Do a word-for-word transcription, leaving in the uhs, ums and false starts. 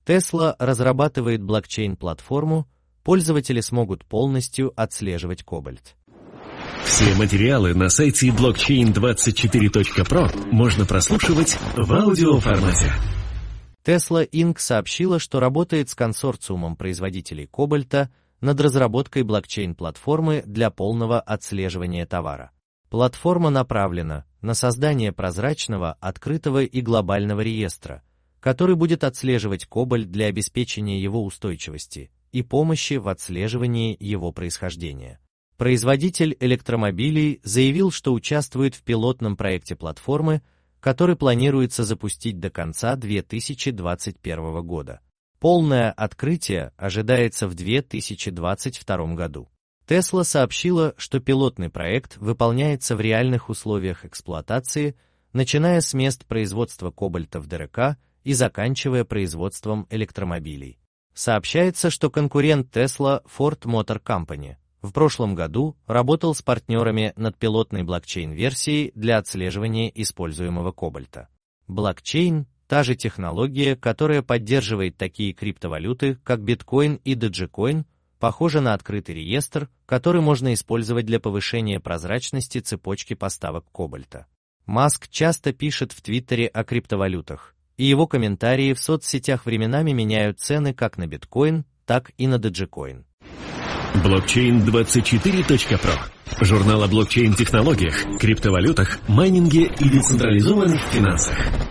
Tesla разрабатывает блокчейн-платформу, пользователи смогут полностью отслеживать кобальт. Все материалы на сайте блокчейн двадцать четыре точка про можно прослушивать в аудиоформате. Tesla инкорпорейтед сообщила, что работает с консорциумом производителей кобальта над разработкой блокчейн-платформы для полного отслеживания товара. Платформа направлена на создание прозрачного, открытого и глобального реестра, который будет отслеживать кобальт для обеспечения его устойчивости и помощи в отслеживании его происхождения. Производитель электромобилей заявил, что участвует в пилотном проекте платформы, который планируется запустить до конца две тысячи двадцать первого года. Полное открытие ожидается в две тысячи двадцать втором году. Tesla сообщила, что пилотный проект выполняется в реальных условиях эксплуатации, начиная с мест производства кобальта в ДРК и заканчивая производством электромобилей. Сообщается, что конкурент Tesla Ford Motor Company в прошлом году работал с партнерами над пилотной блокчейн-версией для отслеживания используемого кобальта. Блокчейн – та же технология, которая поддерживает такие криптовалюты, как биткоин и доджикоин, похожа на открытый реестр, который можно использовать для повышения прозрачности цепочки поставок кобальта. Маск часто пишет в Твиттере о криптовалютах, и его комментарии в соцсетях временами меняют цены как на биткоин, так и на доджикоин. блокчейн двадцать четыре точка про. Журнал о блокчейн-технологиях, криптовалютах, майнинге и децентрализованных финансах.